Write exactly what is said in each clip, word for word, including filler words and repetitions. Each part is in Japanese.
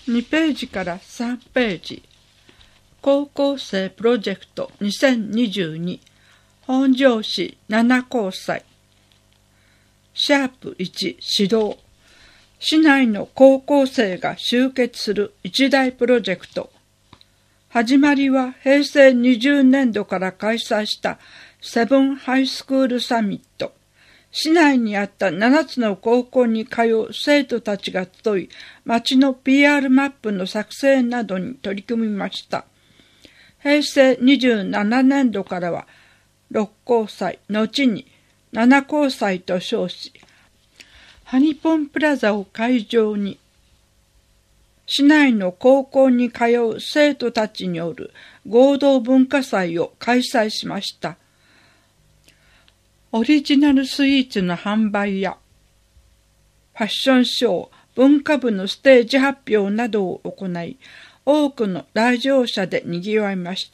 にページからさんページ。高校生プロジェクトにせんにじゅうに本庄市なな高祭シャープいち指導。市内の高校生が集結する一大プロジェクト。始まりはへいせいにじゅうねんどから開催したセブンハイスクールサミット。市内にあったななつの高校に通う生徒たちが集い、町の ピーアール マップの作成などに取り組みました。へいせいにじゅうななねんどからはろく高祭、後になな高祭と称し、ハニポンプラザを会場に、市内の高校に通う生徒たちによる合同文化祭を開催しました。オリジナルスイーツの販売やファッションショー、文化部のステージ発表などを行い、多くの来場者で賑わいました。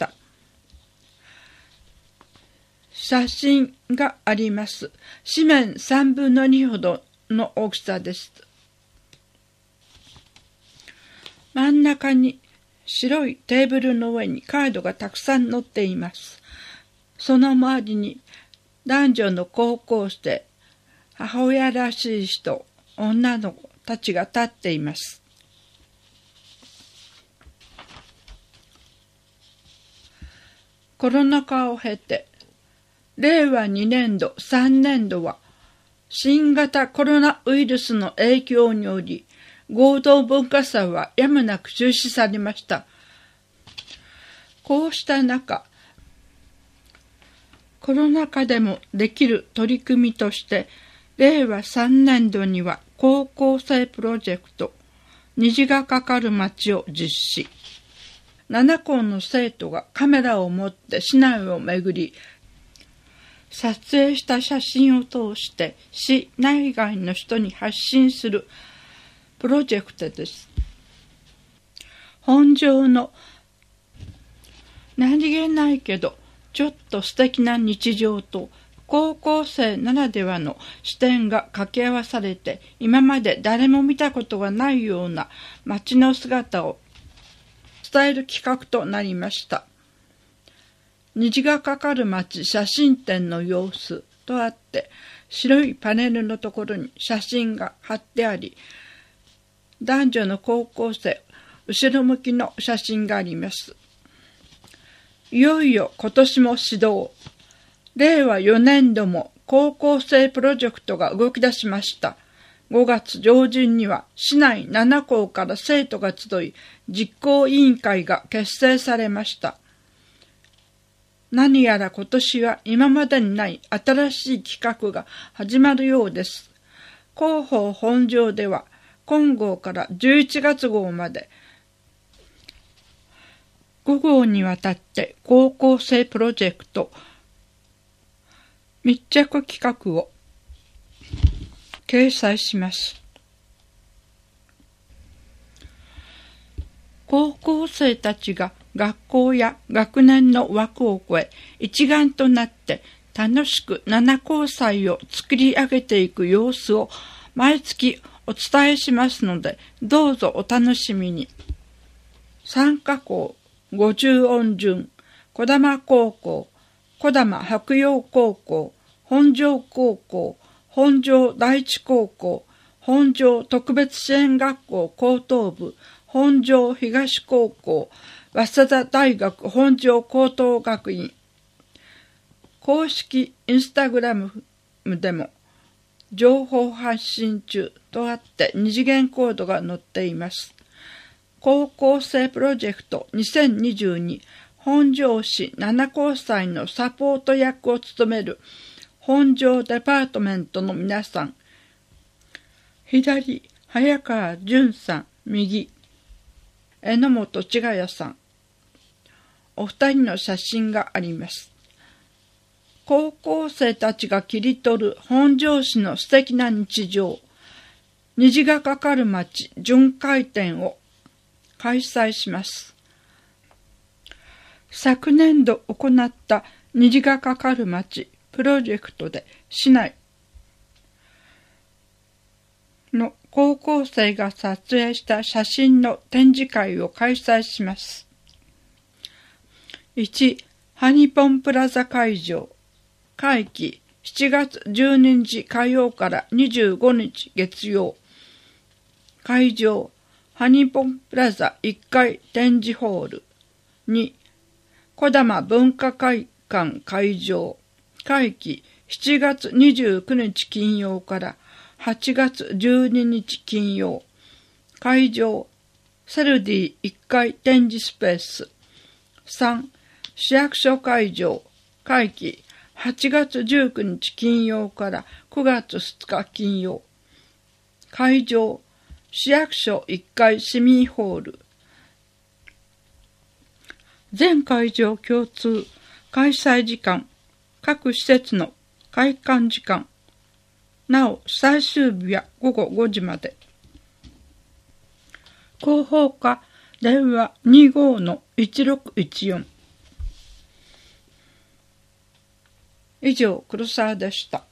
写真があります。紙面さんぶんのにほどの大きさです。真ん中に白いテーブルの上にカードがたくさん載っています。その周りに男女の高校生、母親らしい人、女の子たちが立っています。コロナ禍を経て、れいわにねんど、さんねんどは、新型コロナウイルスの影響により、合同文化祭はやむなく中止されました。こうした中、コロナ禍でもできる取り組みとして、れいわさんねんどには高校生プロジェクト、虹がかかる街を実施。なな校の生徒がカメラを持って市内を巡り、撮影した写真を通して市内外の人に発信するプロジェクトです。本庄の何気ないけどちょっと素敵な日常と高校生ならではの視点が掛け合わされて、今まで誰も見たことがないような街の姿を伝える企画となりました。虹がかかる街写真展の様子とあって、白いパネルのところに写真が貼ってあり、男女の高校生、後ろ向きの写真があります。いよいよ今年も始動。れいわよねんども高校生プロジェクトが動き出しました。ごがつ上旬には市内なな校から生徒が集い、実行委員会が結成されました。何やら今年は今までにない新しい企画が始まるようです。広報本庄では今号からじゅういちがつ号までご号にわたって高校生プロジェクト密着企画を掲載します。高校生たちが学校や学年の枠を超え一丸となって楽しくなな校祭を作り上げていく様子を毎月お伝えしますので、どうぞお楽しみに。参加校五十音順、児玉高校、児玉白洋高校、本庄高校、本庄第一高校、本庄特別支援学校高等部、本庄東高校、早稲田大学本庄高等学院。公式インスタグラムでも情報発信中とあって二次元コードが載っています。高校生プロジェクトにせんにじゅうに本庄市なな校祭のサポート役を務める本庄デパートメントの皆さん。左、早川淳さん、右、榎本千賀谷さん。お二人の写真があります。高校生たちが切り取る本庄市の素敵な日常、虹がかかる街巡回展を開催します。昨年度行った虹がかかる街プロジェクトで市内の高校生が撮影した写真の展示会を開催します。いち. ハニポンプラザ会場。会期しちがつじゅうににち火曜からにじゅうごにち月曜。会場ハニポンプラザいっかい展示ホール。に. 児玉文化会館会場。会期しちがつにじゅうくにち金曜からはちがつじゅうににち金曜。会場セルディいっかい展示スペース。さん. 市役所会場。会期はちがつじゅうくにち金曜からくがつふつか金曜。会場市役所いっかい市民ホール。全会場共通。開催時間各施設の開館時間。なお最終日はごごごじまで。広報課電話 にごのいちろくいちよん。以上黒沢でした。